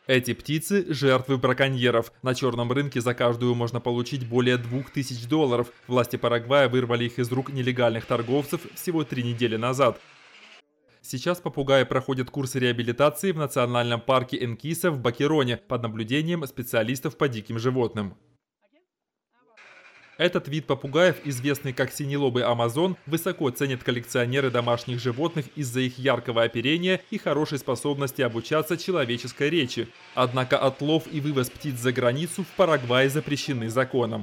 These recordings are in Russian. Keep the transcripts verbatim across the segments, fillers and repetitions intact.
Эти птицы – жертвы браконьеров. На черном рынке за каждую можно получить более двух тысяч долларов. Власти Парагвая вырвали их из рук нелегальных торговцев всего три недели назад. Сейчас попугаи проходят курс реабилитации в национальном парке Энкиса в Бакероне под наблюдением специалистов по диким животным. Этот вид попугаев, известный как синелобый амазон, высоко ценят коллекционеры домашних животных из-за их яркого оперения и хорошей способности обучаться человеческой речи. Однако отлов и вывоз птиц за границу в Парагвае запрещены законом.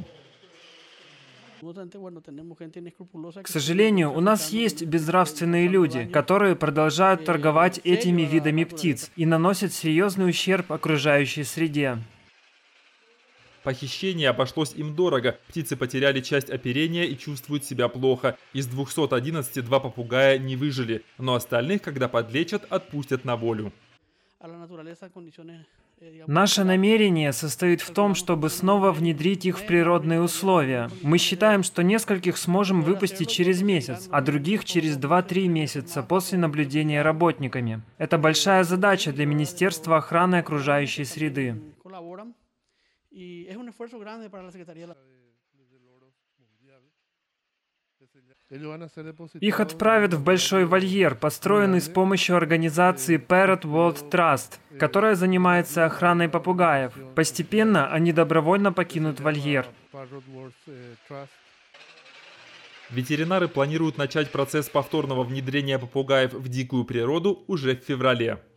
К сожалению, у нас есть безнравственные люди, которые продолжают торговать этими видами птиц и наносят серьезный ущерб окружающей среде. Похищение обошлось им дорого, птицы потеряли часть оперения и чувствуют себя плохо. Из двухсот одиннадцати два попугая не выжили, но остальных, когда подлечат, отпустят на волю. Наше намерение состоит в том, чтобы снова внедрить их в природные условия. Мы считаем, что нескольких сможем выпустить через месяц, а других через два-три месяца после наблюдения работниками. Это большая задача для Министерства охраны окружающей среды. Их отправят в большой вольер, построенный с помощью организации Parrot World Trust, которая занимается охраной попугаев. Постепенно они добровольно покинут вольер. Ветеринары планируют начать процесс повторного внедрения попугаев в дикую природу уже в феврале.